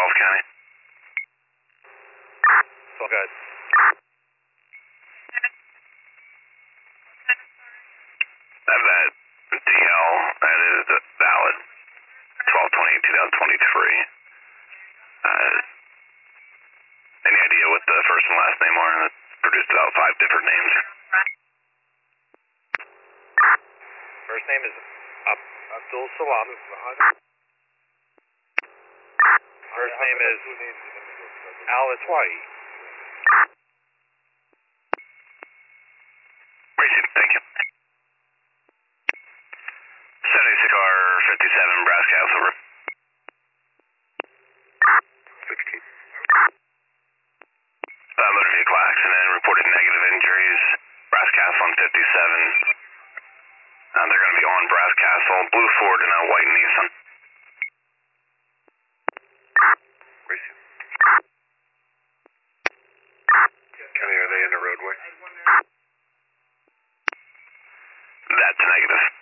Falls County. It's all good. That DL, that is valid. 12/20/2023. Any idea what the first and last name are? It produced about 5 different names. First name is Abdul Salam. First name is Al Atwai. Racing, thank you. 76R57 Brass Gas, over. 16. Motor vehicle accident, reported negative injuries. Brass Castle on 57. They're going to be on Brass Castle, blue Ford and a white Nissan. Racing. Kenny, are they in the roadway? That's negative.